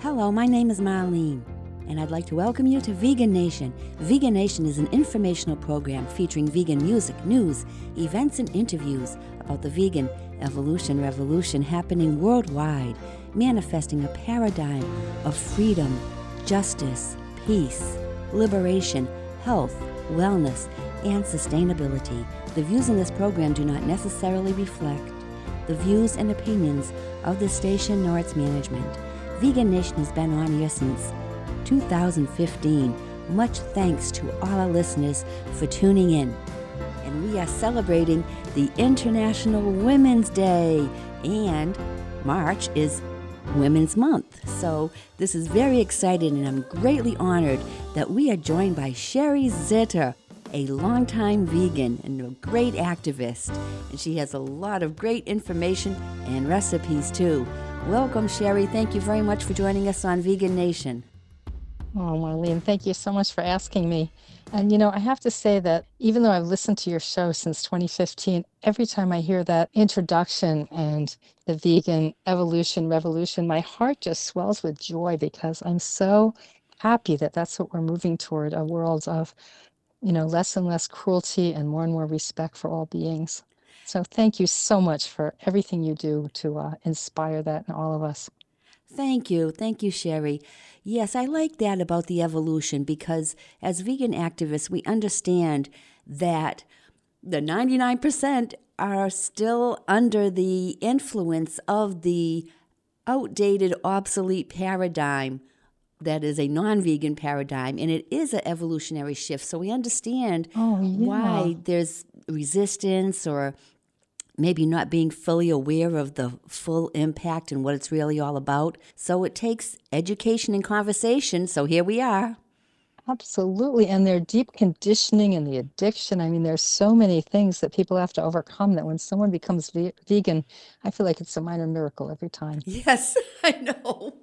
Hello, my name is Marlene, and I'd like to welcome you to Vegan Nation. Vegan Nation is an informational program featuring vegan music, news, events, and interviews about the vegan evolution revolution happening worldwide, manifesting a paradigm of freedom, justice, peace, liberation, health, wellness, and sustainability. The views in this program do not necessarily reflect the views and opinions of the station nor its management. Vegan Nation has been on air since 2015. Much thanks to all our listeners for tuning in. And we are celebrating the International Women's Day, and March is Women's Month. So this is very exciting, and I'm greatly honored that we are joined by Sherry Zitter, a longtime vegan and a great activist. And she has a lot of great information and recipes too. Welcome, Sherry. Thank you very much for joining us on Vegan Nation. Oh, Marlene, thank you so much for asking me. And I have to say that even though I've listened to your show since 2015, every time I hear that introduction and the vegan evolution revolution, my heart just swells with joy because I'm so happy that that's what we're moving toward, a world of, less and less cruelty and more respect for all beings. So thank you so much for everything you do to inspire that in all of us. Thank you. Thank you, Sherry. Yes, I like that about the evolution because as vegan activists, we understand that the 99% are still under the influence of the outdated, obsolete paradigm that is a non-vegan paradigm, and it is an evolutionary shift. So we understand why there's resistance or maybe not being fully aware of the full impact and what it's really all about. So it takes education and conversation. So here we are. Absolutely. And their deep conditioning and the addiction. I mean, there's so many things that people have to overcome that when someone becomes vegan, I feel like it's a minor miracle every time. Yes, I know.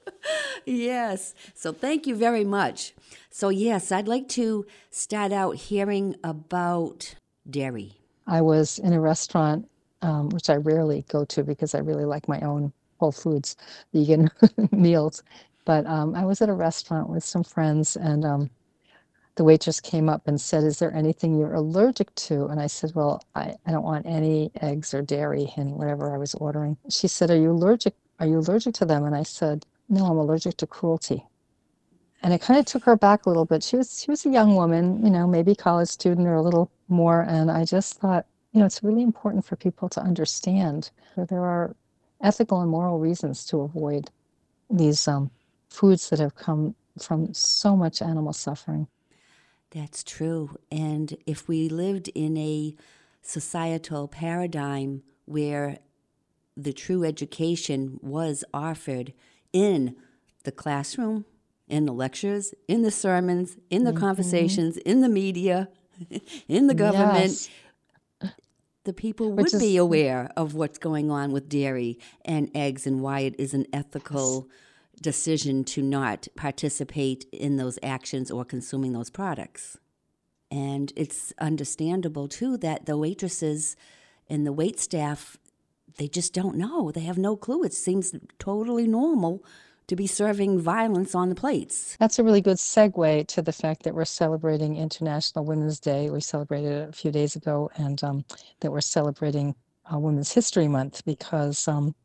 Yes. So thank you very much. So yes, I'd like to start out hearing about dairy. I was in a restaurant, which I rarely go to because I really like my own Whole Foods vegan meals. But I was at a restaurant with some friends, and the waitress came up and said, "Is there anything you're allergic to?" And I said, "Well, I don't want any eggs or dairy in whatever I was ordering." She said, "Are you allergic? Are you allergic to them?" And I said, "No, I'm allergic to cruelty." And it kind of took her back a little bit. She was a young woman, maybe college student or a little more. And I just thought, it's really important for people to understand that there are ethical and moral reasons to avoid these foods that have come from so much animal suffering. That's true. And if we lived in a societal paradigm where the true education was offered in the classroom, in the lectures, in the sermons, in the conversations, in the media, in the government, Yes. the people Which would be is, aware of what's going on with dairy and eggs and why it is an ethical decision to not participate in those actions or consuming those products. And it's understandable, too, that the waitresses and the wait staff, they just don't know. They have no clue. It seems totally normal to be serving violence on the plates. that's a really good segue to the fact that we're celebrating International Women's Day. We celebrated it a few days ago, and that we're celebrating Women's History Month because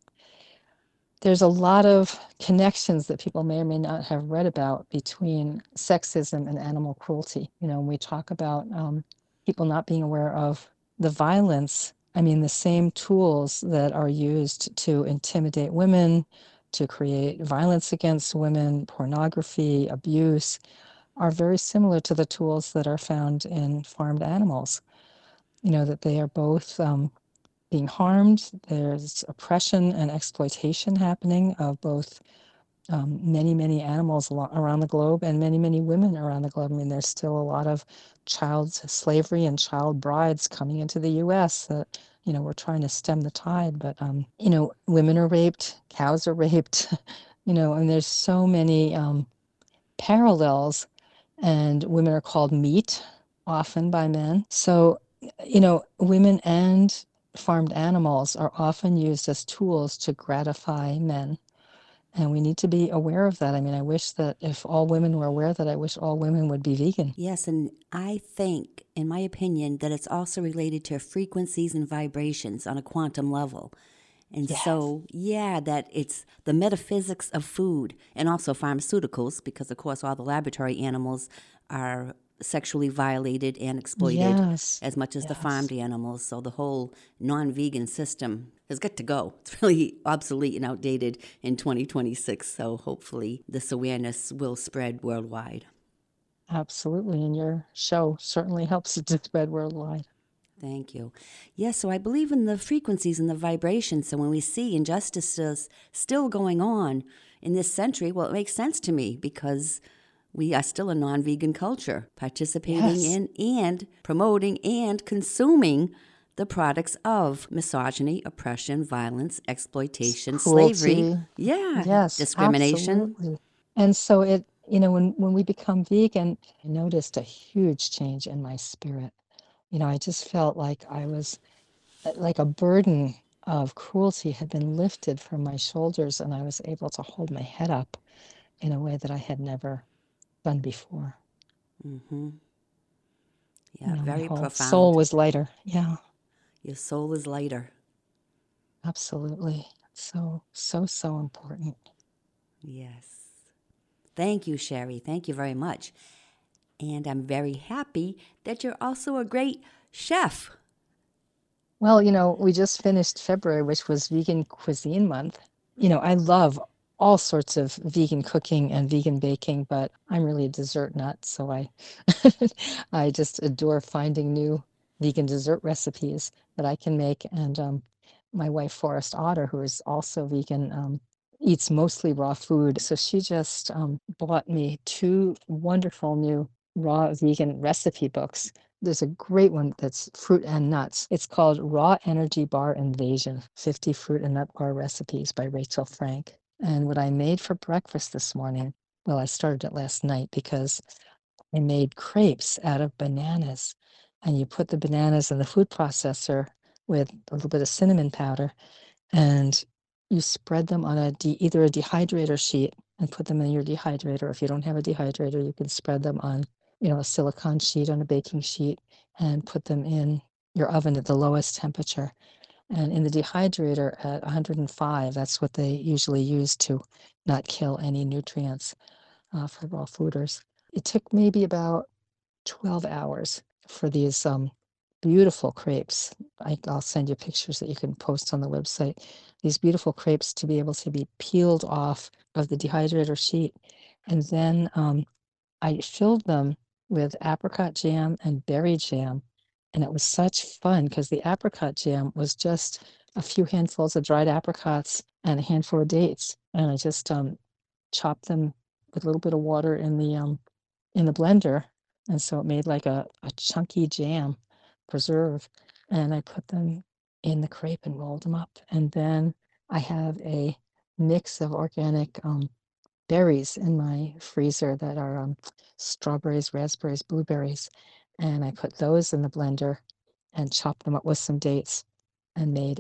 there's a lot of connections that people may or may not have read about between sexism and animal cruelty. When we talk about people not being aware of the violence, I mean, the same tools that are used to intimidate women, to create violence against women, pornography, abuse, are very similar to the tools that are found in farmed animals. That they are both being harmed. There's oppression and exploitation happening of both many animals around the globe and many women around the globe. I mean, there's still a lot of child slavery and child brides coming into the U.S. that, we're trying to stem the tide. But, women are raped, cows are raped, and there's so many parallels. And women are called meat often by men. So, women and farmed animals are often used as tools to gratify men. And we need to be aware of that. I mean, I wish that if all women were aware of that, I wish all women would be vegan. Yes, and I think, in my opinion, that it's also related to frequencies and vibrations on a quantum level. And Yes. so, yeah, that it's the metaphysics of food and also pharmaceuticals, because, of course, all the laboratory animals are sexually violated and exploited Yes. as much as the Yes. farmed animals. So the whole non-vegan system has got to go. It's really obsolete and outdated in 2026. So hopefully this awareness will spread worldwide. Absolutely. And your show certainly helps it to spread worldwide. Thank you. Yes, so I believe in the frequencies and the vibrations. So when we see injustices still going on in this century, well, it makes sense to me because we are still a non-vegan culture, participating Yes. in and promoting and consuming the products of misogyny, oppression, violence, exploitation, slavery. Cruelty. Yeah, Yes, discrimination. absolutely. And so it, when we become vegan, I noticed a huge change in my spirit. I just felt like I was like a burden of cruelty had been lifted from my shoulders, and I was able to hold my head up in a way that I had never done before. Mm-hmm. Yeah, My very whole soul profound. was lighter. Yeah, Your soul is lighter. absolutely. So, so, so important. Yes. Thank you, Sherry. Thank you very much. And I'm very happy that you're also a great chef. Well, we just finished February, which was Vegan Cuisine Month. I love all sorts of vegan cooking and vegan baking, but I'm really a dessert nut, so I I just adore finding new vegan dessert recipes that I can make. And my wife, Forrest Otter, who is also vegan, eats mostly raw food. So she just bought me two wonderful new raw vegan recipe books. There's a great one that's fruit and nuts. It's called Raw Energy Bar Invasion, 50 Fruit and Nut Bar Recipes by Rachel Frank. And what I made for breakfast this morning, well, I started it last night because I made crepes out of bananas. And you put the bananas in the food processor with a little bit of cinnamon powder, and you spread them on either a dehydrator sheet and put them in your dehydrator. If you don't have a dehydrator, you can spread them on, a silicone sheet on a baking sheet and put them in your oven at the lowest temperature. And in the dehydrator at 105, that's what they usually use to not kill any nutrients for raw fooders. It took maybe about 12 hours for these beautiful crepes. I'll send you pictures that you can post on the website. These beautiful crepes to be able to be peeled off of the dehydrator sheet. And then I filled them with apricot jam and berry jam. And it was such fun because the apricot jam was just a few handfuls of dried apricots and a handful of dates. And I just chopped them with a little bit of water in the blender. And so it made like a chunky jam preserve. And I put them in the crepe and rolled them up. And then I have a mix of organic berries in my freezer that are strawberries, raspberries, blueberries. And I put those in the blender and chopped them up with some dates and made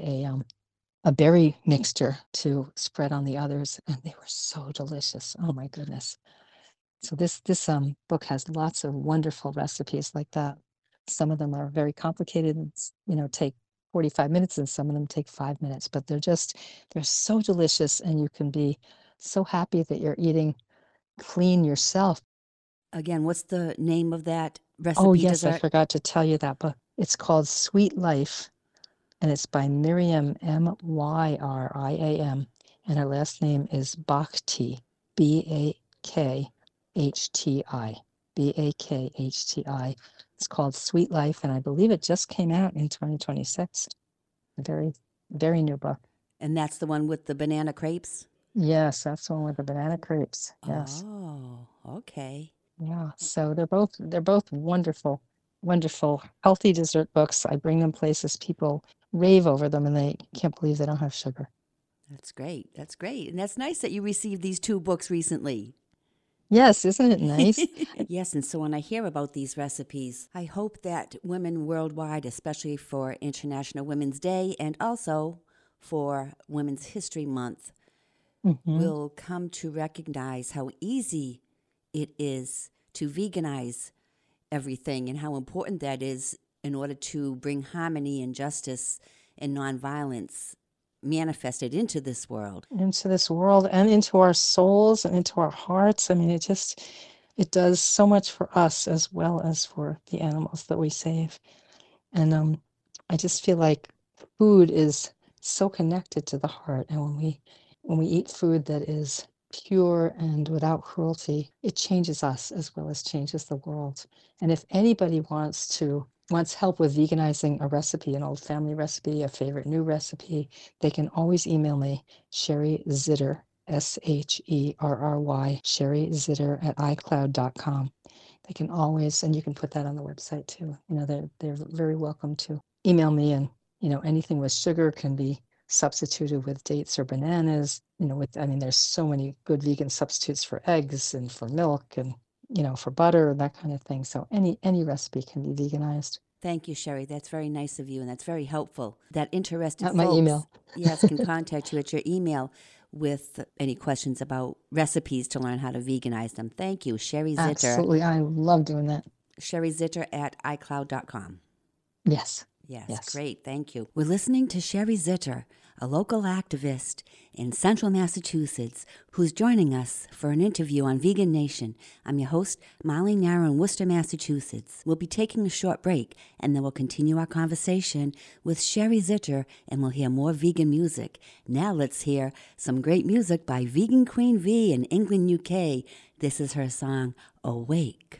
a berry mixture to spread on the others. And they were so delicious. Oh my goodness. So this book has lots of wonderful recipes like that. Some of them are very complicated and take 45 minutes, and some of them take 5 minutes, but they're so delicious, and you can be so happy that you're eating clean yourself. Again, what's the name of that Oh recipe yes, I dessert? forgot to tell you that book. It's called Sweet Life, and it's by Miriam, Myriam, and her last name is Bakhti, Bakhti, Bakhti. It's called Sweet Life, and I believe it just came out in 2026. A very, very new book. And that's the one with the banana crepes? Yes, that's the one with the banana crepes. Yes. Oh, okay. Yeah. So they're both wonderful, wonderful, healthy dessert books. I bring them places, people rave over them, and they can't believe they don't have sugar. That's great. That's great. And that's nice that you received these two books recently. Yes, isn't it nice? Yes, and so when I hear about these recipes, I hope that women worldwide, especially for International Women's Day and also for Women's History Month, will come to recognize how easy it is to veganize everything and how important that is in order to bring harmony and justice and nonviolence manifested into this world. Into this world and into our souls and into our hearts. I mean, it does so much for us as well as for the animals that we save. And I just feel like food is so connected to the heart. And when we eat food that is pure and without cruelty, it changes us as well as changes the world. And if anybody wants help with veganizing a recipe, an old family recipe, a favorite new recipe, they can always email me, Sherry Zitter, Sherry, Sherry Zitter at iCloud.com. They can always, and you can put that on the website too. They're very welcome to email me, and anything with sugar can be substituted with dates or bananas. There's so many good vegan substitutes for eggs and for milk and for butter and that kind of thing. So any recipe can be veganized. Thank you, Sherry. That's very nice of you, and that's very helpful. That interested At folks, my email. Yes, can contact you at your email with any questions about recipes to learn how to veganize them. Thank you, Sherry Zitter. Absolutely. I love doing that. Sherry Zitter at iCloud.com. Yes. Yes, great. Thank you. We're listening to Sherry Zitter, a local activist in central Massachusetts who's joining us for an interview on Vegan Nation. I'm your host, Marlene Narrow in Worcester, Massachusetts. We'll be taking a short break, and then we'll continue our conversation with Sherry Zitter, and we'll hear more vegan music. Now let's hear some great music by Vegan Queen V in England, UK. This is her song, Awake.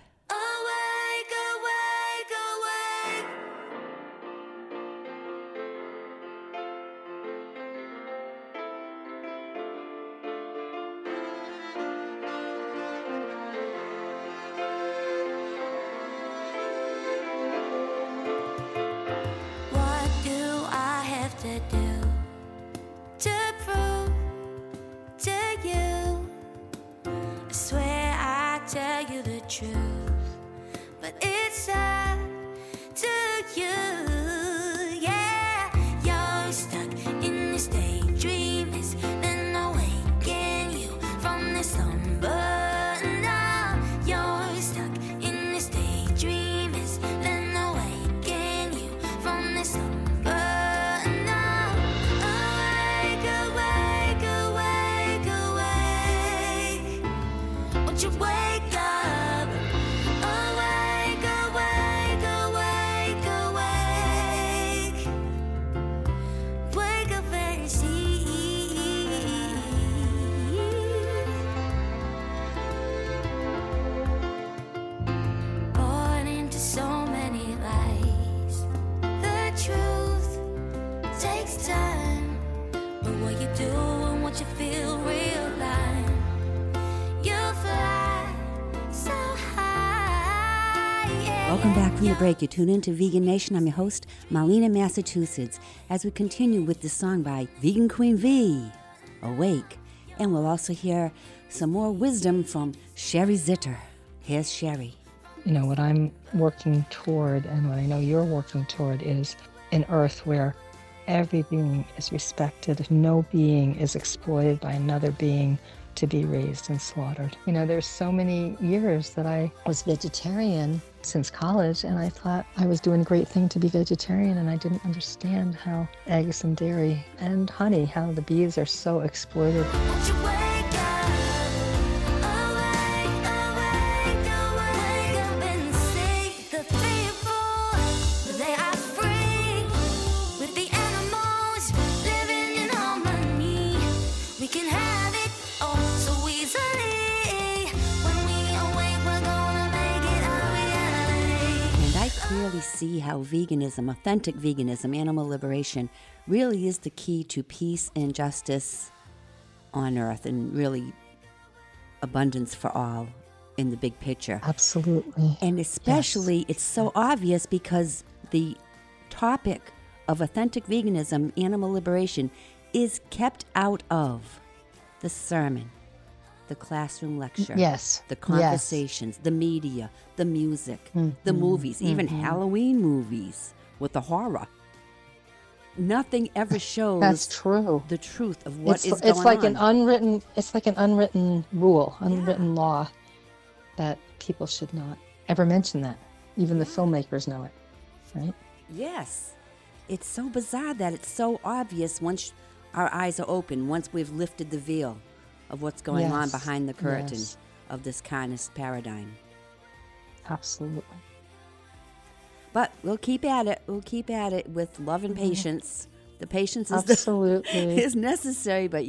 Welcome back from the break. You tune into Vegan Nation. I'm your host, Marlene in Massachusetts, as we continue with this song by Vegan Queen V, Awake. And we'll also hear some more wisdom from Sherry Zitter. Here's Sherry. What I'm working toward, and what I know you're working toward, is an earth where every being is respected. No being is exploited by another being to be raised and slaughtered. There's so many years that I was vegetarian since college, and I thought I was doing a great thing to be vegetarian, and I didn't understand how eggs and dairy and honey, how the bees are so exploited. Clearly see how veganism, authentic veganism, animal liberation really is the key to peace and justice on earth, and really abundance for all in the big picture. Absolutely. And especially yes. It's so obvious because the topic of authentic veganism, animal liberation, is kept out of the sermon, the classroom lecture, yes, the conversations, the media, the music, the movies, even Halloween movies with the horror. Nothing ever shows That's true. the truth of what is It's going like on. it's like an unwritten rule, unwritten law that people should not ever mention that. Even the filmmakers know it, right? Yes. It's so bizarre that it's so obvious once our eyes are open, once we've lifted the veil of what's going on behind the curtain of this kindness paradigm. Absolutely. But we'll keep at it. We'll keep at it with love and patience. The patience is Absolutely. is necessary, but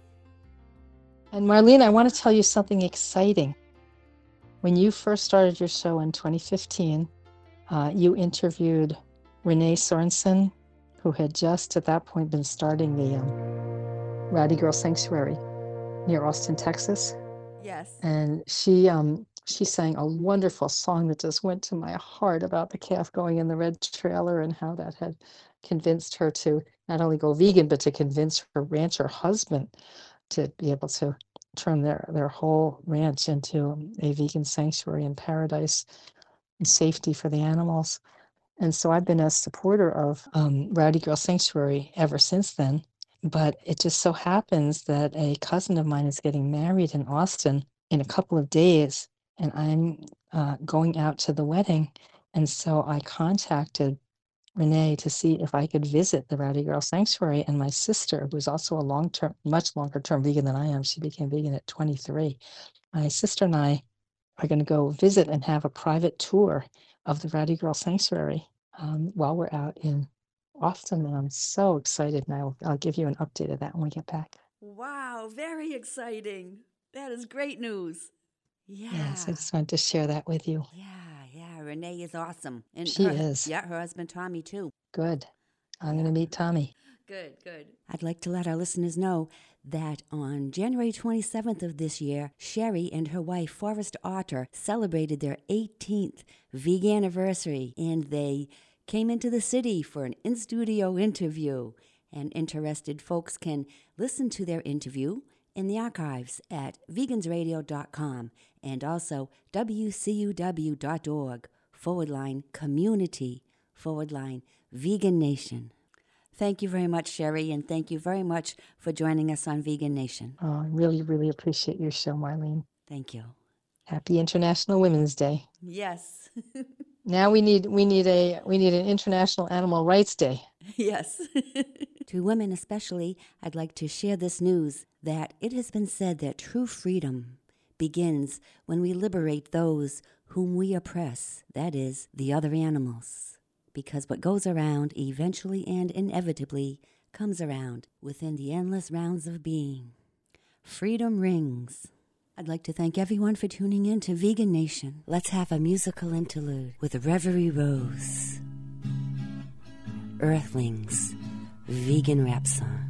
And Marlene, I want to tell you something exciting. When you first started your show in 2015, you interviewed Renee Sorensen, who had just at that point been starting the Rowdy Girl Sanctuary near Austin, Texas. Yes. And she sang a wonderful song that just went to my heart about the calf going in the red trailer and how that had convinced her to not only go vegan, but to convince her rancher husband to be able to turn their whole ranch into a vegan sanctuary and paradise and safety for the animals. And so I've been a supporter of Rowdy Girl Sanctuary ever since then. But it just so happens that a cousin of mine is getting married in Austin in a couple of days, and I'm going out to the wedding. And so I contacted Renee to see if I could visit the Rowdy Girl Sanctuary. And my sister, who's also a much longer term vegan than I am, she became vegan at 23. My sister and I are going to go visit and have a private tour of the Rowdy Girl Sanctuary while we're out in Austin, and I'm so excited, and I'll give you an update of that when we get back. Wow, very exciting. That is great news. Yeah. Yes, I just wanted to share that with you. Yeah. Renee is awesome. And she is. Yeah, her husband Tommy too. Good. I'm going to meet Tommy. Good. I'd like to let our listeners know that on January 27th of this year, Sherry and her wife, Forrest Otter, celebrated their 18th vegan anniversary, and they came into the city for an in-studio interview. And interested folks can listen to their interview in the archives at vegansradio.com and also wcuw.org/community/Vegan Nation. Thank you very much, Sherry, and thank you very much for joining us on Vegan Nation. Oh, I really, really appreciate your show, Marlene. Thank you. Happy International Women's Day. Yes. Now we need an International Animal Rights Day. Yes. To women especially, I'd like to share this news that it has been said that true freedom begins when we liberate those whom we oppress, that is, the other animals. Because what goes around eventually and inevitably comes around within the endless rounds of being. Freedom rings. I'd like to thank everyone for tuning in to Vegan Nation. Let's have a musical interlude with Reverie Rose. Earthlings, Vegan Rap Song.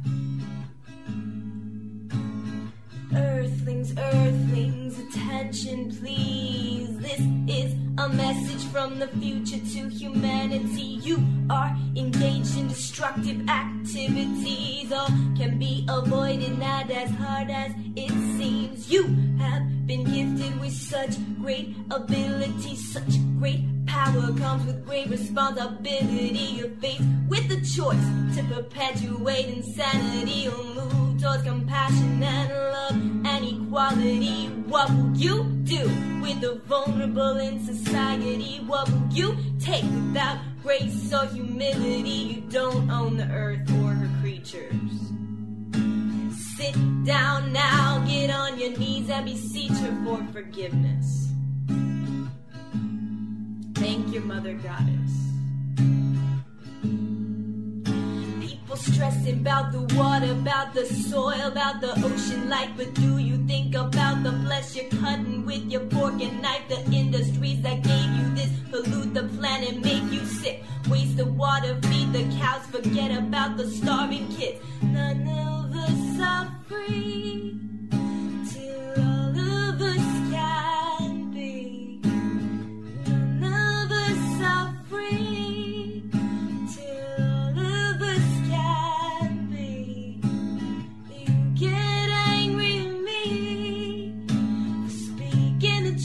Earthlings, attention please. This is a message from the future to humanity. You are engaged in destructive activities. All can be avoided, not as hard as it seems. You have been gifted with such great ability, such great power comes with great responsibility. You're faced with the choice to perpetuate insanity or move towards compassion and love and equality. What will you do with the vulnerable in society? What will you take without grace or humility? You don't own the earth or her creatures. Sit down now, get on your knees and beseech her for forgiveness. Thank your mother goddess. People stressing about the water, about the soil, about the ocean life, but do you think about the flesh you're cutting with your fork and knife? The industries that gave you this pollute the planet, make you sick, waste the water, feed the cows, forget about the starving kids. None of us are free till all of us can be. None of us are free till all of us can be. You get angry at me for speaking the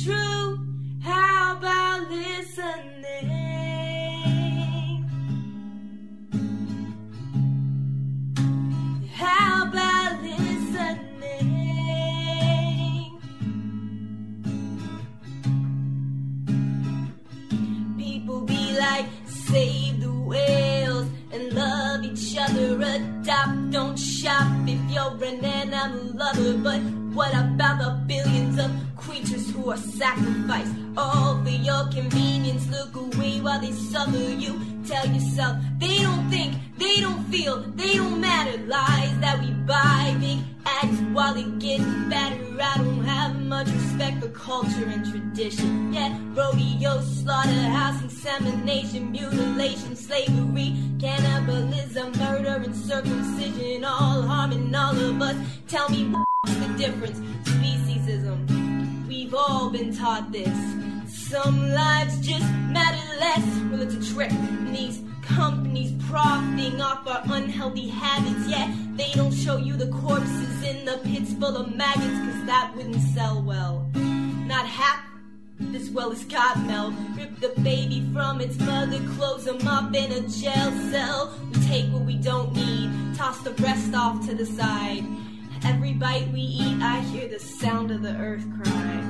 stop, don't shop if you're an animal lover. But what about the billions of creatures who are sacrificed all for your convenience? Look away while they suffer. You tell yourself they don't think, they don't feel, they don't matter. Lies that we buy, big ads while it gets better. I don't have much respect for culture and tradition. Yeah, rodeo, slaughterhouse, insemination, mutilation, slavery, cannibalism, murder, and circumcision, all harming all of us. Tell me what's the difference? Speciesism, we've all been taught this. Some lives just matter less. Well, it's a trick, and these companies profiting off our unhealthy habits. Yeah, they don't show you the corpses in the pits full of maggots, cause that wouldn't sell well. Not half as well as Cottonmouth. Rip the baby from its mother, close them up in a jail cell. We take what we don't need, toss the rest off to the side. Every bite we eat, I hear the sound of the earth cry.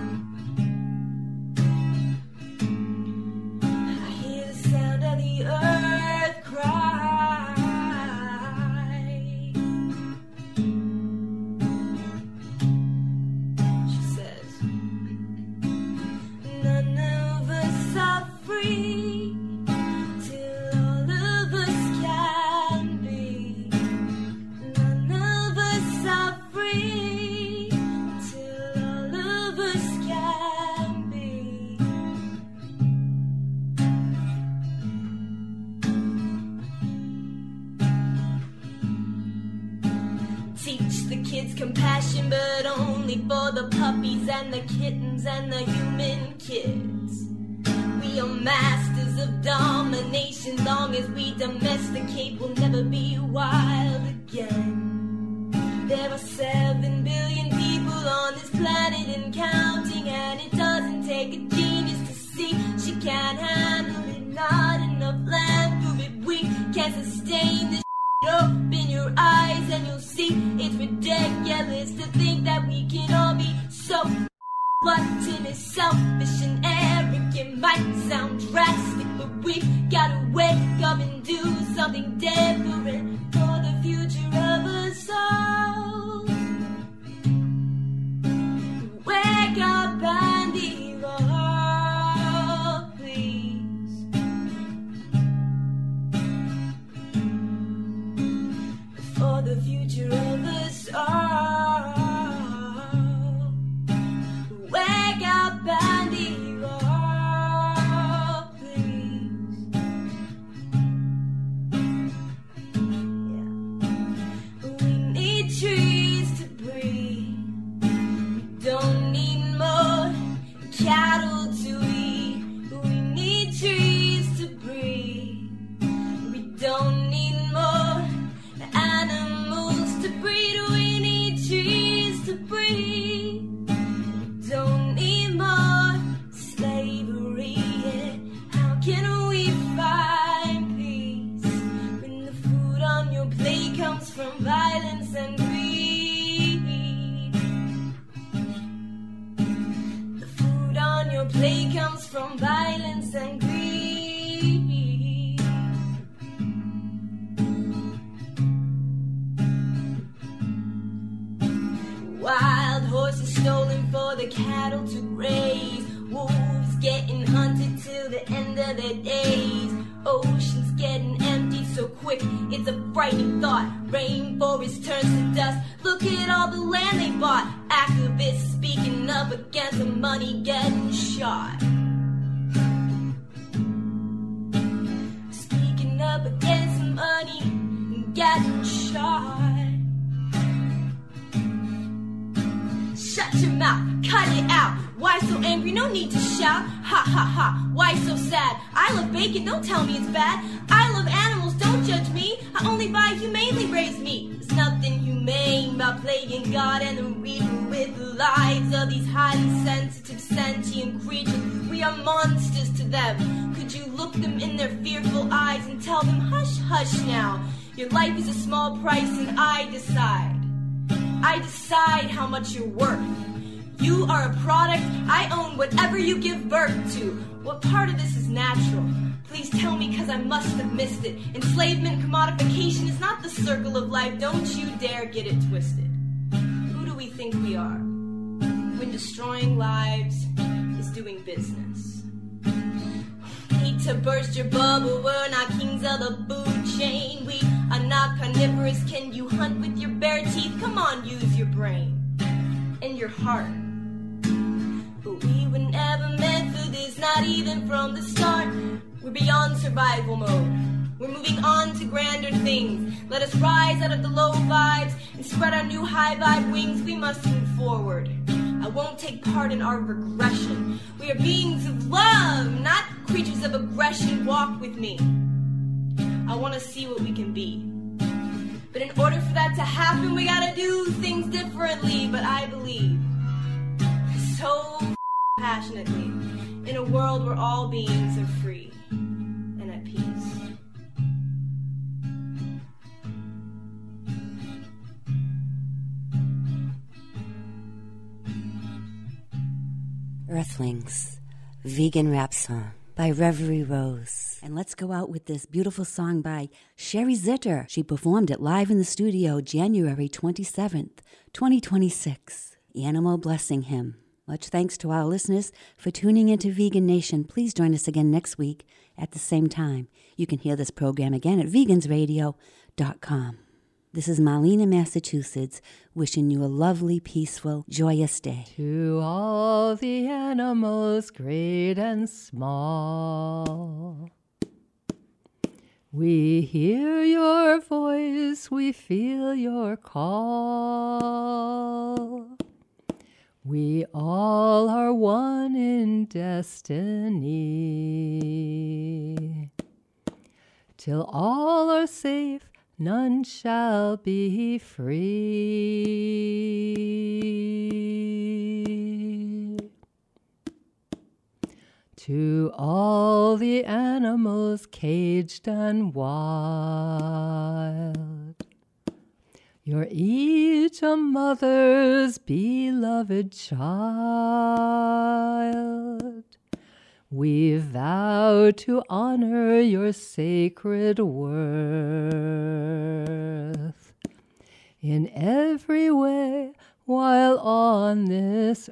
I hear the sound of the earth cry. She says, none of us are free till all of us can be. None of us are free till all of us can be. Teach the kids compassion, but only for the puppies and the kittens and the human kids. We are masters of domination. Long as we domesticate, we'll never be wild again. There are 7 billion people on this planet and counting, and it doesn't take a genius to see she can't handle it. Not enough land for it. We can't sustain this. Open your eyes and you'll see it's ridiculous to think that we can all be so glutton and selfish and arrogant. Might sound drastic, but we gotta wake up and do something different for the future of us all. Wake up and evolve, please. For the future of us all. Wake up and evolve, please. Yeah. We need trees to breathe. We don't need more cattle to eat. We need trees to breathe. We don't need more animals to breed. We need trees to breed. We don't need more slavery. How can we find peace when the food on your plate comes from violence and greed? The food on your plate comes from violence and greed. Wild horses stolen for the cattle to graze. Wolves getting hunted till the end of their days. Oceans getting empty so quick, it's a frightening thought. Rainforest turns to dust. Look at all the land they bought. Activists speaking up against the money getting shot. Speaking up against the money getting shot. Shut your mouth, cut it out. Why so angry? No need to shout. Ha ha ha, why so sad? I love bacon, don't tell me it's bad. I love animals, don't judge me. I only buy humanely raised meat. There's nothing humane about playing God and the Reaper with the lives of these highly sensitive, sentient creatures. We are monsters to them. Could you look them in their fearful eyes and tell them, hush, hush now. Your life is a small price and I decide how much you're worth. You are a product. I own whatever you give birth to. What part of this is natural? Please tell me, cause I must have missed it. Enslavement, commodification is not the circle of life. Don't you dare get it twisted. Who do we think we are when destroying lives is doing business? Need to burst your bubble, we're not kings of the food chain. We are not carnivorous. Can you hunt with your bare teeth? Come on, use your brain and your heart. But we were never meant for this, not even from the start. We're beyond survival mode. We're moving on to grander things. Let us rise out of the low vibes and spread our new high vibe wings. We must move forward. I won't take part in our regression. We are beings of love, not creatures of aggression. Walk with me. I want to see what we can be. But in order for that to happen, we gotta do things differently. But I believe so passionately in a world where all beings are free and at peace. Earthlings, vegan rap song by Reverie Rose. And let's go out with this beautiful song by Sherry Zitter. She performed it live in the studio January 27th, 2026. Animal Blessing Hymn. Much thanks to our listeners for tuning into Vegan Nation. Please join us again next week at the same time. You can hear this program again at vegansradio.com. This is Marlene in Massachusetts, wishing you a lovely, peaceful, joyous day. To all the animals, great and small, we hear your voice, we feel your call. We all are one in destiny. Till all are safe, none shall be free. To all the animals caged and wild, you're each a mother's beloved child. We vow to honor your sacred worth in every way while on this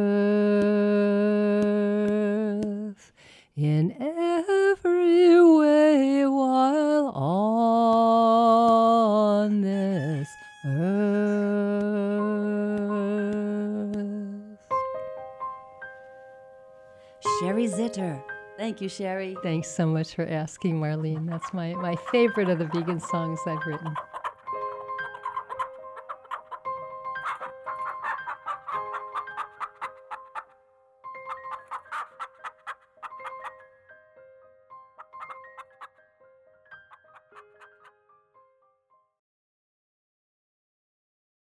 earth. In every way while on this earth. Sherry Zitter. Thank you, Sherry. Thanks so much for asking, Marlene. That's my favorite of the vegan songs I've written.